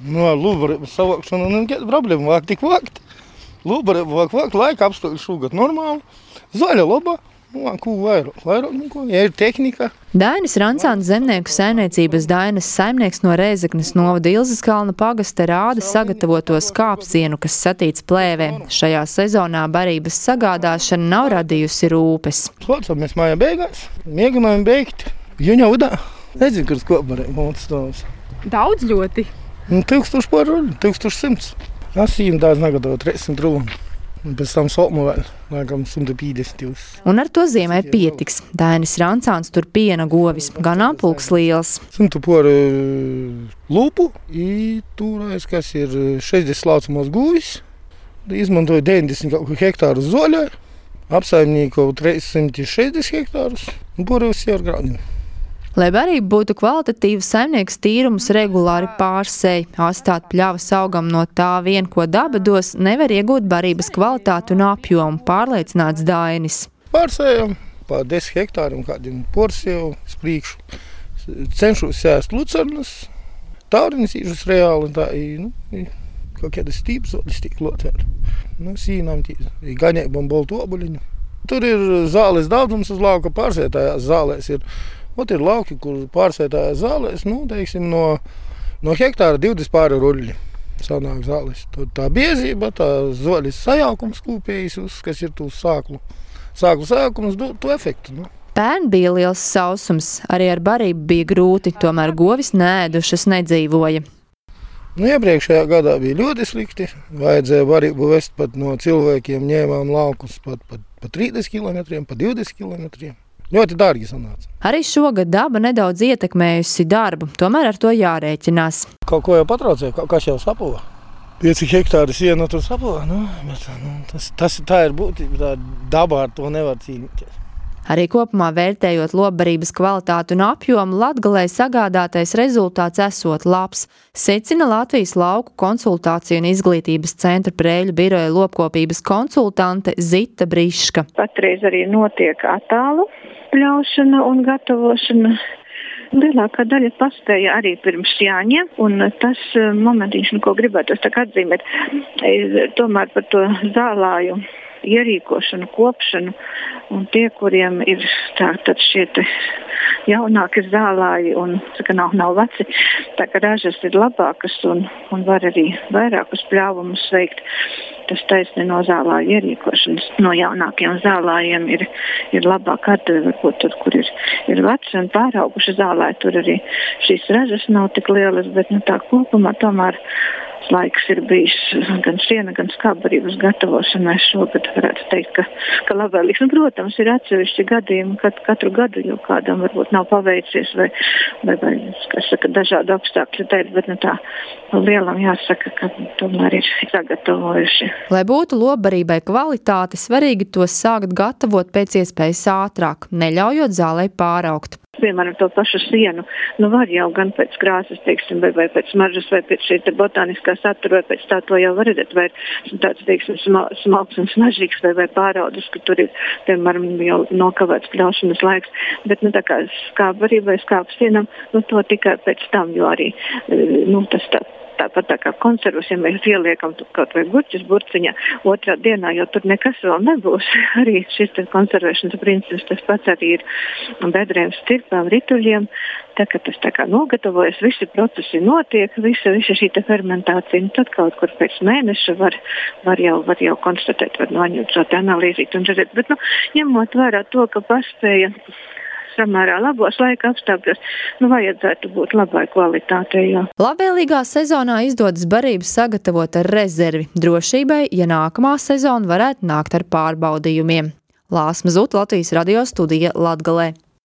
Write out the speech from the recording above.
Nu, ar lūbarības savākšanu nekāda problēma, vāk tik vākt. Lūbarība vāk, laika apstākļi šogad normāli. Zaļa laba, ko vairāk neko, ja ir tehnika. Dainis Rancāns, zemnieku saimniecības Dainas saimnieks no Rēzeknes novada Ilzeskalna pagasta, rāda sagatavoto skāpsienu, kas satīts plēvē. Šajā sezonā barības sagādāšana nav radījusi rūpes. Slācamies mājā beigās, mēģinājām beigt. Juņa udā, nezinu, kas kopbarība mums stāvs. Daudz ļoti? 1000 pāruļi, 1100. Asīm daudz nagadot 300 rūni. Un pēc tam sopmu vēl, laikam 150 jūs. Un ar to ziemai pietiks. Dainis Rancāns tur piena govis, ganāmpulks liels. 100 poru lūpu, turēs, kas ir 60 slācumos guvis. Izmantoju 90 hektāru zoļai, apsaimniekoju 360 hektārus un porējus jau ar grādiem. Lai barība būtu kvalitatīva, saimnieks tīrumus regulāri pārsēj. Atstāt pļavas augam no tā vien, ko daba dos, nevar iegūt barības kvalitāti un apjomu, pārliecināts Dainis. Pārsējam pār 10 hektāriem kādiem porsiju sprīkšu. Cenšos sēst lucernas, tauriņas īžas reāli, tā kaut kādas stīpes vēl stīklot vēl. Sīnām gaņēbam boltu obuļiņu. Tur ir zāles daudzums uz lauka, pārsētājās zālēs ir. Ir lauki, kur pārsētājās zālēs, teiksim, no hektāra 20 pāri ruļļi sanāk zālēs. Tur tā biezība, tā zoļas sajaukums kūpējis, kas ir tūs sāklu sajaukums, to efektu. Pērn bija liels sausums, arī ar barību bija grūti, tomēr govis neēdušas nedzīvoja. Iepriekšējā gadā bija ļoti slikti, vajadzēja barību vest pat no cilvēkiem, ņēmām laukus pat 30 km, pa 20 km. Ļoti dārgi sanāca. Arī šogad daba nedaudz ietekmējusi darbu, tomēr ar to jārēķinās. Kaut ko jau patraucēja, kas jau sapova. 5 hektāri siena tur sapova, tā ir būtība, tā dabā ar to nevar cīnīties. Arī kopumā vērtējot lopbarības kvalitāti un apjomu, Latgalei sagādātais rezultāts esot labs, secina Latvijas lauku konsultāciju un izglītības centra Prēļu biroja lopkopības konsultante Zita Briška. Patreiz arī notiek attālu pļaušana un gatavošana. Lielākā daļa paspēja arī pirms Jāņa, un tas momentiņš, ko gribētu atzīmēt, ir tomēr par to zālāju ierīkošanu, kopšanu, un tie, kuriem ir tātad šie jaunāki zālāji un nav veci, tā ka ražas ir labākas un var arī vairākus pļāvumus veikt. Tas taisni no zālāju ierīkošanas. No jaunākiem zālājiem ir labāk atdeve, varbūt tur, kur ir veci un pārauguši zālāji, tur arī šīs ražas nav tik lielas, bet tā kopumā tomēr laiks ir bijis gan siena, gan skābbarības gatavošanai. Šogad varētu teikt, ka labvēlīgs. Protams, ir atsevišķi gadījumi, kad katru gadu jau kādam varbūt nav paveicies vai dažādu apstākļu dēļ, bet tā lielam jāsaka, ka tomēr ir sagatavojuši. Lai būtu lopbarībai kvalitāte, svarīgi to sākt gatavot pēc iespējas ātrāk, neļaujot zālei pāraugt. Piemēram, to pašu sienu, var jau gan pēc krāsas, teiksim, vai pēc smaržas, vai pēc šī botaniskā satura, vai pēc tā to jau var redzēt, vai tāds, teiksim, smalks un smaržīgs, vai pāraudus, ka tur ir, piemēram, jau nokavēts pļaušanas laiks, bet, tā kā skābbarībai, skāpsienam, to tikai pēc tam, jo arī, tas tāpat tā kā konservus, ja mēs ieliekam kaut vai gurķus burciņā, otrā dienā, jo tur nekas vēl nebūs. Arī šis konservēšanas princips, tas pats arī ir bedrēm, stirpām, rituļiem. Tā kā tas tā kā nogatavojas, visi procesi notiek, visa šī fermentācija. Tad kaut kur pēc mēneša var jau konstatēt, var noņemt šo analīzīt un redzēt. Bet, ņemot vērā to, ka paspēja samērā labos laika apstākļos, vajadzētu būt labai kvalitātei. Labvēlīgā sezonā izdodas barību sagatavot ar rezervi drošībai, ja nākamā sezona varētu nākt ar pārbaudījumiem. Lāsma Zut, Latvijas radio studija Latgalē.